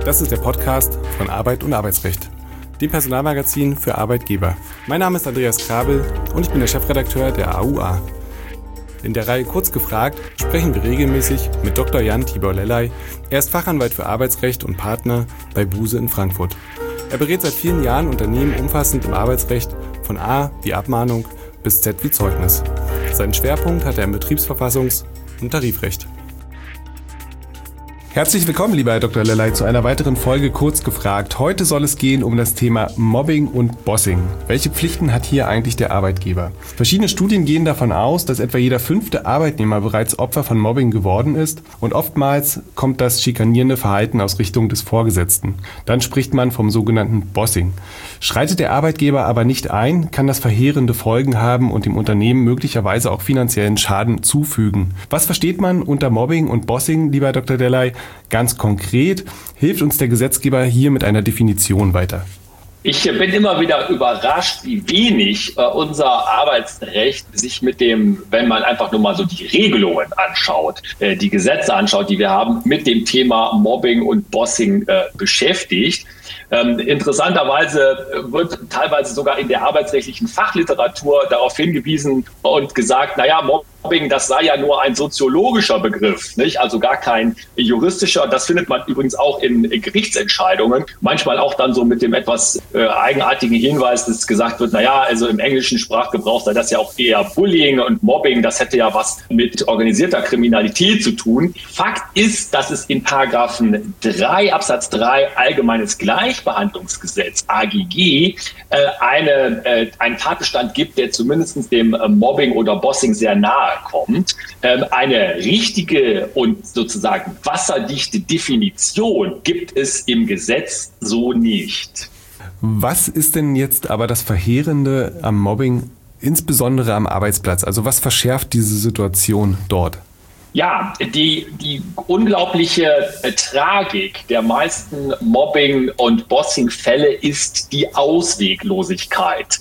Das ist der Podcast von Arbeit und Arbeitsrecht, dem Personalmagazin für Arbeitgeber. Mein Name ist Andreas Krabel und ich bin der Chefredakteur der AUA. In der Reihe Kurz gefragt sprechen wir regelmäßig mit Dr. Jan Tibor Lellay. Er ist Fachanwalt für Arbeitsrecht und Partner bei Buse in Frankfurt. Er berät seit vielen Jahren Unternehmen umfassend im Arbeitsrecht, von A wie Abmahnung bis Z wie Zeugnis. Seinen Schwerpunkt hat er im Betriebsverfassungs- und Tarifrecht. Herzlich willkommen, lieber Herr Dr. Lellay, zu einer weiteren Folge Kurz gefragt. Heute soll es gehen um das Thema Mobbing und Bossing. Welche Pflichten hat hier eigentlich der Arbeitgeber? Verschiedene Studien gehen davon aus, dass etwa jeder 5. Arbeitnehmer bereits Opfer von Mobbing geworden ist und oftmals kommt das schikanierende Verhalten aus Richtung des Vorgesetzten. Dann spricht man vom sogenannten Bossing. Schreitet der Arbeitgeber aber nicht ein, kann das verheerende Folgen haben und dem Unternehmen möglicherweise auch finanziellen Schaden zufügen. Was versteht man unter Mobbing und Bossing, lieber Herr Dr. Lellay? Ganz konkret hilft uns der Gesetzgeber hier mit einer Definition weiter. Ich bin immer wieder überrascht, wie wenig unser Arbeitsrecht sich mit dem, wenn man einfach nur mal so die Regelungen anschaut, die Gesetze anschaut, die wir haben, mit dem Thema Mobbing und Bossing beschäftigt. Interessanterweise wird teilweise sogar in der arbeitsrechtlichen Fachliteratur darauf hingewiesen und gesagt, naja, Mobbing, das sei ja nur ein soziologischer Begriff, nicht? Also gar kein juristischer. Das findet man übrigens auch in Gerichtsentscheidungen. Manchmal auch dann so mit dem etwas eigenartigen Hinweis, dass gesagt wird, naja, also im englischen Sprachgebrauch sei das ja auch eher Bullying und Mobbing. Das hätte ja was mit organisierter Kriminalität zu tun. Fakt ist, dass es in Paragraphen 3 Absatz 3 Allgemeines Gleichbehandlungsgesetz, AGG, einen Tatbestand gibt, der zumindest dem Mobbing oder Bossing sehr nahe kommt. Eine richtige und sozusagen wasserdichte Definition gibt es im Gesetz so nicht. Was ist denn jetzt aber das Verheerende am Mobbing, insbesondere am Arbeitsplatz? Also was verschärft diese Situation dort? Ja, die unglaubliche Tragik der meisten Mobbing- und Bossing-Fälle ist die Ausweglosigkeit.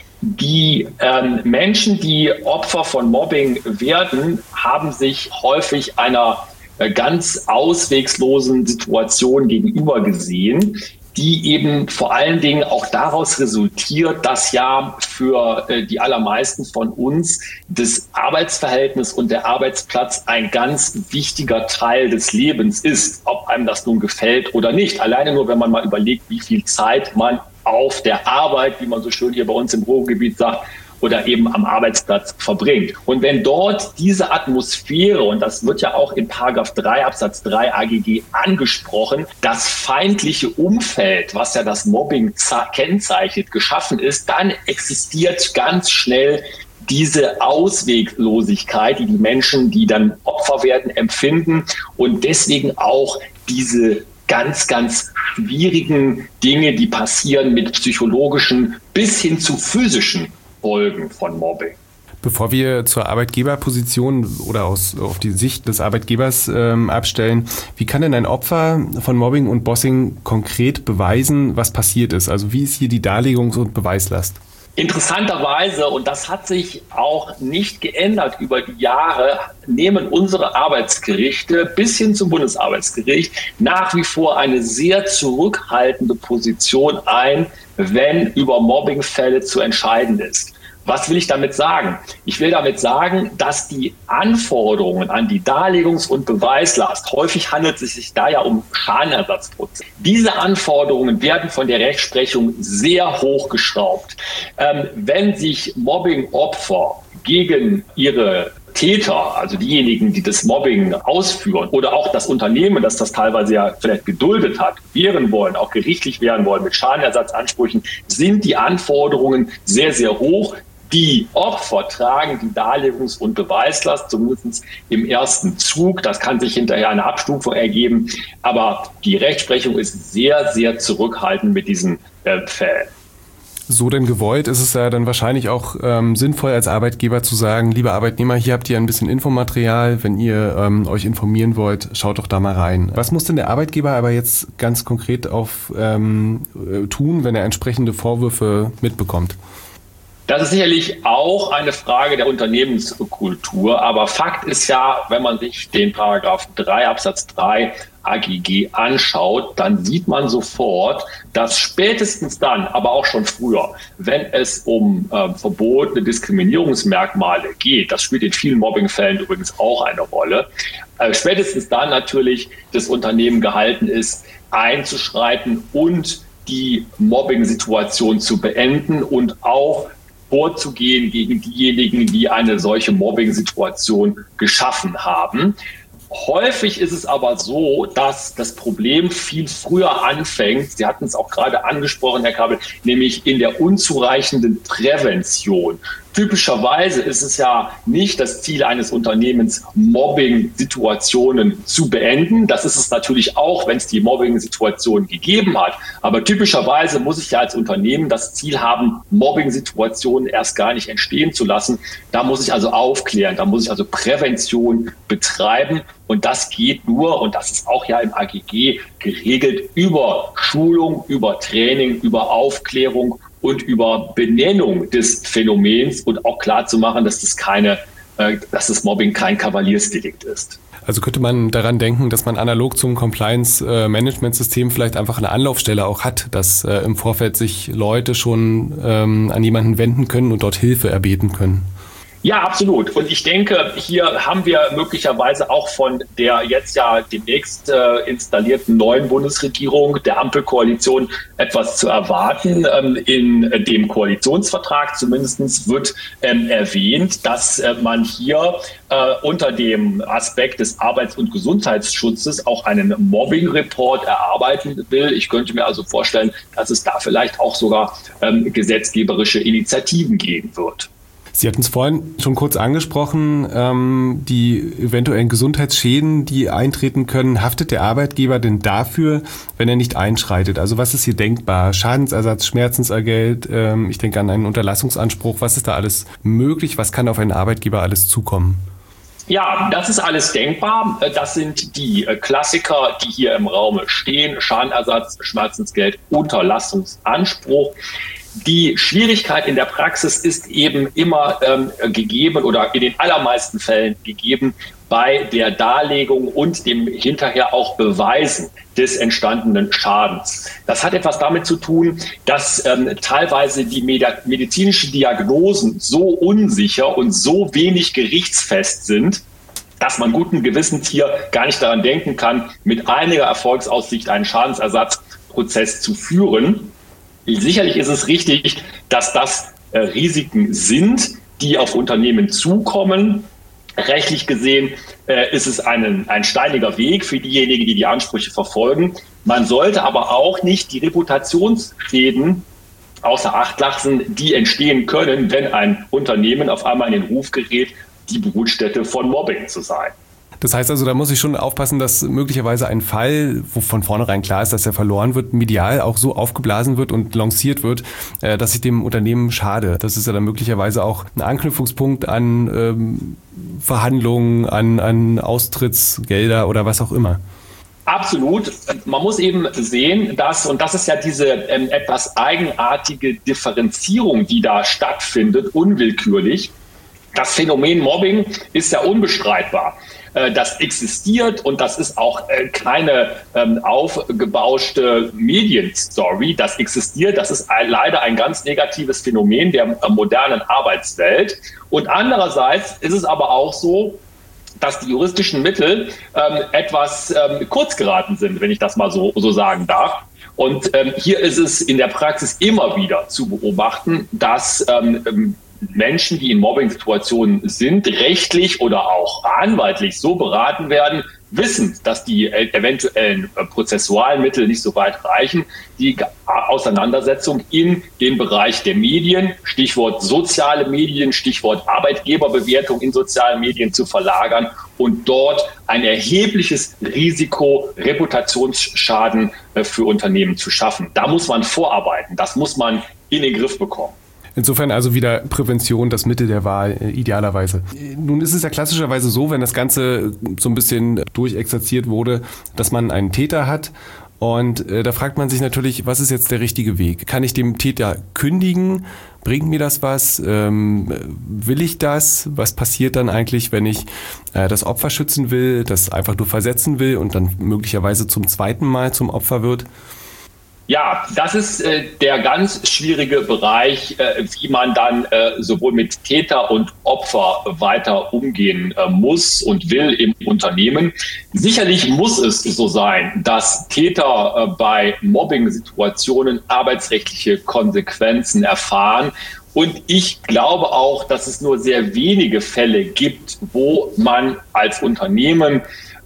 Die Menschen, die Opfer von Mobbing werden, haben sich häufig einer ganz ausweglosen Situation gegenüber gesehen, die eben vor allen Dingen auch daraus resultiert, dass ja für die allermeisten von uns das Arbeitsverhältnis und der Arbeitsplatz ein ganz wichtiger Teil des Lebens ist, ob einem das nun gefällt oder nicht. Alleine nur, wenn man mal überlegt, wie viel Zeit man auf der Arbeit, wie man so schön hier bei uns im Ruhrgebiet sagt, oder eben am Arbeitsplatz verbringt. Und wenn dort diese Atmosphäre, und das wird ja auch in Paragraph 3 Absatz 3 AGG angesprochen, das feindliche Umfeld, was ja das Mobbing kennzeichnet, geschaffen ist, dann existiert ganz schnell diese Ausweglosigkeit, die Menschen, die dann Opfer werden, empfinden und deswegen auch diese ganz, ganz schwierigen Dinge, die passieren mit psychologischen bis hin zu physischen Folgen von Mobbing. Bevor wir zur Arbeitgeberposition oder auf die Sicht des Arbeitgebers abstellen, wie kann denn ein Opfer von Mobbing und Bossing konkret beweisen, was passiert ist? Also wie ist hier die Darlegungs- und Beweislast? Interessanterweise, und das hat sich auch nicht geändert über die Jahre, nehmen unsere Arbeitsgerichte bis hin zum Bundesarbeitsgericht nach wie vor eine sehr zurückhaltende Position ein, wenn über Mobbingfälle zu entscheiden ist. Was will ich damit sagen? Ich will damit sagen, dass die Anforderungen an die Darlegungs- und Beweislast, häufig handelt es sich da ja um Schadenersatzprozesse, diese Anforderungen werden von der Rechtsprechung sehr hochgeschraubt. Wenn sich Mobbing-Opfer gegen ihre Täter, also diejenigen, die das Mobbing ausführen oder auch das Unternehmen, das das teilweise ja vielleicht geduldet hat, wehren wollen, auch gerichtlich wehren wollen mit Schadenersatzansprüchen, sind die Anforderungen sehr, sehr hoch. Die Opfer tragen die Darlegungs- und Beweislast, zumindest im ersten Zug. Das kann sich hinterher eine Abstufung ergeben. Aber die Rechtsprechung ist sehr, sehr zurückhaltend mit diesen Fällen. So denn gewollt, ist es ja dann wahrscheinlich auch sinnvoll als Arbeitgeber zu sagen, liebe Arbeitnehmer, hier habt ihr ein bisschen Infomaterial, wenn ihr euch informieren wollt, schaut doch da mal rein. Was muss denn der Arbeitgeber aber jetzt ganz konkret tun, wenn er entsprechende Vorwürfe mitbekommt? Das ist sicherlich auch eine Frage der Unternehmenskultur, aber Fakt ist ja, wenn man sich den Paragraph 3 Absatz 3 AGG anschaut, dann sieht man sofort, dass spätestens dann, aber auch schon früher, wenn es um verbotene Diskriminierungsmerkmale geht, das spielt in vielen Mobbingfällen übrigens auch eine Rolle, spätestens dann natürlich das Unternehmen gehalten ist, einzuschreiten und die Mobbing-Situation zu beenden und auch vorzugehen gegen diejenigen, die eine solche Mobbing-Situation geschaffen haben. Häufig ist es aber so, dass das Problem viel früher anfängt. Sie hatten es auch gerade angesprochen, Herr Kabel, nämlich in der unzureichenden Prävention. Typischerweise ist es ja nicht das Ziel eines Unternehmens, Mobbing-Situationen zu beenden. Das ist es natürlich auch, wenn es die Mobbing-Situation gegeben hat. Aber typischerweise muss ich ja als Unternehmen das Ziel haben, Mobbing-Situationen erst gar nicht entstehen zu lassen. Da muss ich also aufklären, da muss ich also Prävention betreiben. Und das geht nur, und das ist auch ja im AGG geregelt, über Schulung, über Training, über Aufklärung und über Benennung des Phänomens und auch klar zu machen, dass dass das Mobbing kein Kavaliersdelikt ist. Also könnte man daran denken, dass man analog zum Compliance-Management-System vielleicht einfach eine Anlaufstelle auch hat, dass im Vorfeld sich Leute schon an jemanden wenden können und dort Hilfe erbeten können. Ja, absolut. Und ich denke, hier haben wir möglicherweise auch von der jetzt ja demnächst installierten neuen Bundesregierung, der Ampelkoalition, etwas zu erwarten. In dem Koalitionsvertrag zumindest wird erwähnt, dass man hier unter dem Aspekt des Arbeits- und Gesundheitsschutzes auch einen Mobbing-Report erarbeiten will. Ich könnte mir also vorstellen, dass es da vielleicht auch sogar gesetzgeberische Initiativen geben wird. Sie hatten es vorhin schon kurz angesprochen, die eventuellen Gesundheitsschäden, die eintreten können. Haftet der Arbeitgeber denn dafür, wenn er nicht einschreitet? Also was ist hier denkbar? Schadensersatz, Schmerzensgeld, ich denke an einen Unterlassungsanspruch. Was ist da alles möglich? Was kann auf einen Arbeitgeber alles zukommen? Ja, das ist alles denkbar. Das sind die Klassiker, die hier im Raum stehen. Schadenersatz, Schmerzensgeld, Unterlassungsanspruch. Die Schwierigkeit in der Praxis ist eben immer gegeben oder in den allermeisten Fällen gegeben bei der Darlegung und dem hinterher auch Beweisen des entstandenen Schadens. Das hat etwas damit zu tun, dass teilweise die medizinischen Diagnosen so unsicher und so wenig gerichtsfest sind, dass man guten Gewissens hier gar nicht daran denken kann, mit einiger Erfolgsaussicht einen Schadensersatzprozess zu führen. Sicherlich ist es richtig, dass das Risiken sind, die auf Unternehmen zukommen. Rechtlich gesehen ist es ein steiniger Weg für diejenigen, die die Ansprüche verfolgen. Man sollte aber auch nicht die Reputationsschäden außer Acht lassen, die entstehen können, wenn ein Unternehmen auf einmal in den Ruf gerät, die Brutstätte von Mobbing zu sein. Das heißt also, da muss ich schon aufpassen, dass möglicherweise ein Fall, wo von vornherein klar ist, dass er verloren wird, medial auch so aufgeblasen wird und lanciert wird, dass ich dem Unternehmen schade. Das ist ja dann möglicherweise auch ein Anknüpfungspunkt an Verhandlungen, an Austrittsgelder oder was auch immer. Absolut. Man muss eben sehen, dass, und das ist ja diese etwas eigenartige Differenzierung, die da stattfindet, unwillkürlich. Das Phänomen Mobbing ist ja unbestreitbar. Das existiert und das ist auch keine aufgebauschte Medienstory. Das existiert, das ist leider ein ganz negatives Phänomen der modernen Arbeitswelt. Und andererseits ist es aber auch so, dass die juristischen Mittel etwas kurz geraten sind, wenn ich das mal so sagen darf. Und hier ist es in der Praxis immer wieder zu beobachten, dass Menschen, die in Mobbing-Situationen sind, rechtlich oder auch anwaltlich so beraten werden, wissen, dass die eventuellen prozessualen Mittel nicht so weit reichen, die Auseinandersetzung in den Bereich der Medien, Stichwort soziale Medien, Stichwort Arbeitgeberbewertung in sozialen Medien zu verlagern und dort ein erhebliches Risiko, Reputationsschaden für Unternehmen zu schaffen. Da muss man vorarbeiten, das muss man in den Griff bekommen. Insofern also wieder Prävention das Mittel der Wahl, idealerweise. Nun ist es ja klassischerweise so, wenn das Ganze so ein bisschen durchexerziert wurde, dass man einen Täter hat Und da fragt man sich natürlich, was ist jetzt der richtige Weg? Kann ich dem Täter kündigen? Bringt mir das was? Will ich das? Was passiert dann eigentlich, wenn ich das Opfer schützen will, das einfach nur versetzen will und dann möglicherweise zum zweiten Mal zum Opfer wird? Ja, das ist der ganz schwierige Bereich, wie man dann sowohl mit Täter und Opfer weiter umgehen muss und will im Unternehmen. Sicherlich muss es so sein, dass Täter bei Mobbing-Situationen arbeitsrechtliche Konsequenzen erfahren. Und ich glaube auch, dass es nur sehr wenige Fälle gibt, wo man als Unternehmen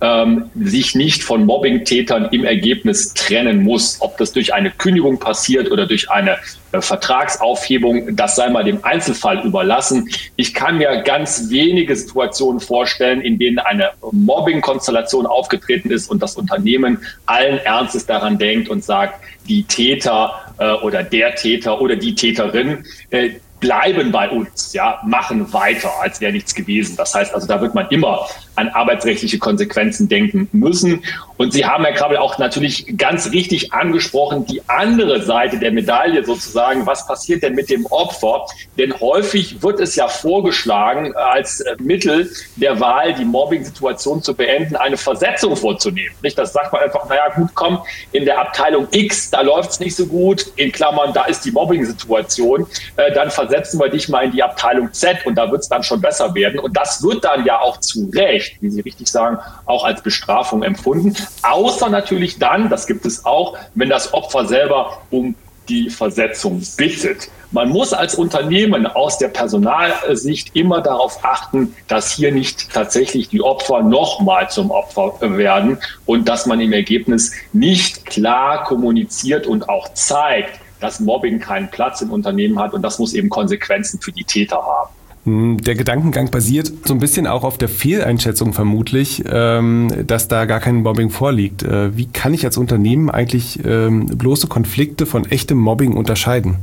sich nicht von Mobbing-Tätern im Ergebnis trennen muss. Ob das durch eine Kündigung passiert oder durch eine Vertragsaufhebung, das sei mal dem Einzelfall überlassen. Ich kann mir ganz wenige Situationen vorstellen, in denen eine Mobbing-Konstellation aufgetreten ist und das Unternehmen allen Ernstes daran denkt und sagt, die Täter oder der Täter oder die Täterin bleiben bei uns, ja, machen weiter, als wäre nichts gewesen. Das heißt also, da wird man immer an arbeitsrechtliche Konsequenzen denken müssen. Und Sie haben, Herr Krabbel, auch natürlich ganz richtig angesprochen, die andere Seite der Medaille sozusagen, was passiert denn mit dem Opfer? Denn häufig wird es ja vorgeschlagen, als Mittel der Wahl, die Mobbing-Situation zu beenden, eine Versetzung vorzunehmen. Nicht? Das sagt man einfach, naja gut, komm, in der Abteilung X, da läuft es nicht so gut, in Klammern, da ist die Mobbing-Situation, dann versetzen wir dich mal in die Abteilung Z und da wird es dann schon besser werden. Und das wird dann ja auch zu Recht, wie Sie richtig sagen, auch als Bestrafung empfunden. Außer natürlich dann, das gibt es auch, wenn das Opfer selber um die Versetzung bittet. Man muss als Unternehmen aus der Personalsicht immer darauf achten, dass hier nicht tatsächlich die Opfer nochmal zum Opfer werden und dass man im Ergebnis nicht klar kommuniziert und auch zeigt, dass Mobbing keinen Platz im Unternehmen hat und das muss eben Konsequenzen für die Täter haben. Der Gedankengang basiert so ein bisschen auch auf der Fehleinschätzung vermutlich, dass da gar kein Mobbing vorliegt. Wie kann ich als Unternehmen eigentlich bloße Konflikte von echtem Mobbing unterscheiden?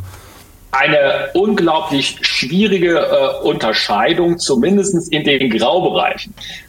Eine unglaublich schwierige Unterscheidung, zumindest in den Graubereichen.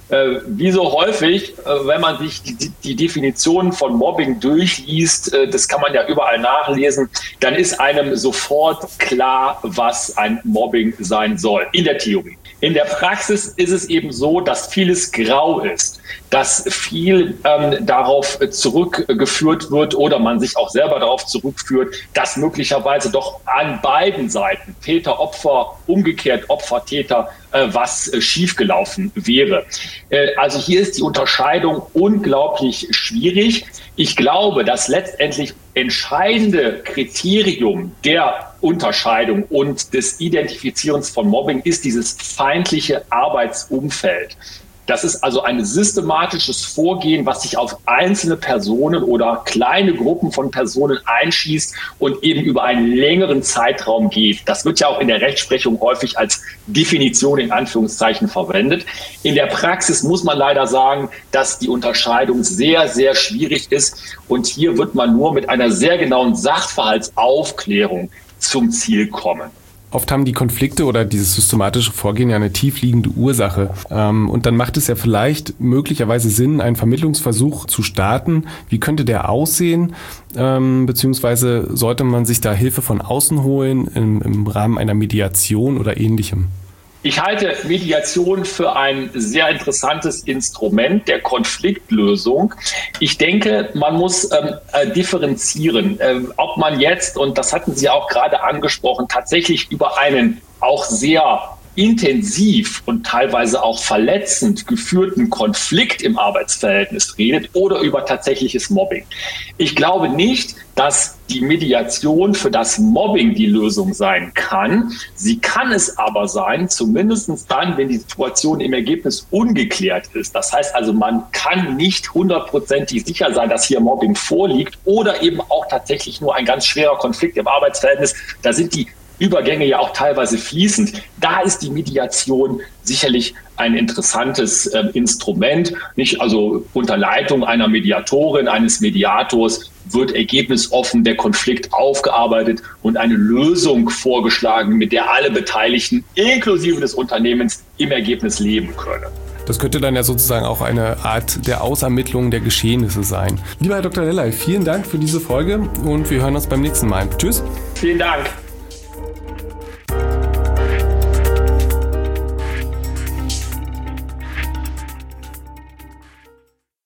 Wie so häufig, wenn man sich die Definitionen von Mobbing durchliest, das kann man ja überall nachlesen, dann ist einem sofort klar, was ein Mobbing sein soll, in der Theorie. In der Praxis ist es eben so, dass vieles grau ist, dass viel darauf zurückgeführt wird oder man sich auch selber darauf zurückführt, dass möglicherweise doch an beiden Seiten, Täter, Opfer, umgekehrt Opfer, Täter, was schiefgelaufen wäre. Also hier ist die Unterscheidung unglaublich schwierig. Ich glaube, das letztendlich entscheidende Kriterium der Unterscheidung und des Identifizierens von Mobbing ist dieses feindliche Arbeitsumfeld. Das ist also ein systematisches Vorgehen, was sich auf einzelne Personen oder kleine Gruppen von Personen einschießt und eben über einen längeren Zeitraum geht. Das wird ja auch in der Rechtsprechung häufig als Definition in Anführungszeichen verwendet. In der Praxis muss man leider sagen, dass die Unterscheidung sehr, sehr schwierig ist. Und hier wird man nur mit einer sehr genauen Sachverhaltsaufklärung zum Ziel kommen. Oft haben die Konflikte oder dieses systematische Vorgehen ja eine tiefliegende Ursache. Und dann macht es ja vielleicht möglicherweise Sinn, einen Vermittlungsversuch zu starten. Wie könnte der aussehen? Beziehungsweise sollte man sich da Hilfe von außen holen im Rahmen einer Mediation oder Ähnlichem? Ich halte Mediation für ein sehr interessantes Instrument der Konfliktlösung. Ich denke, man muss differenzieren, ob man jetzt, und das hatten Sie auch gerade angesprochen, tatsächlich über einen auch sehr intensiv und teilweise auch verletzend geführten Konflikt im Arbeitsverhältnis redet oder über tatsächliches Mobbing. Ich glaube nicht, dass die Mediation für das Mobbing die Lösung sein kann. Sie kann es aber sein, zumindest dann, wenn die Situation im Ergebnis ungeklärt ist. Das heißt also, man kann nicht 100% sicher sein, dass hier Mobbing vorliegt oder eben auch tatsächlich nur ein ganz schwerer Konflikt im Arbeitsverhältnis. Da sind die Übergänge ja auch teilweise fließend. Da ist die Mediation sicherlich ein interessantes Instrument. Nicht? Also unter Leitung einer Mediatorin, eines Mediators wird ergebnisoffen der Konflikt aufgearbeitet und eine Lösung vorgeschlagen, mit der alle Beteiligten, inklusive des Unternehmens, im Ergebnis leben können. Das könnte dann ja sozusagen auch eine Art der Ausermittlung der Geschehnisse sein. Lieber Herr Dr. Lellay, vielen Dank für diese Folge und wir hören uns beim nächsten Mal. Tschüss. Vielen Dank.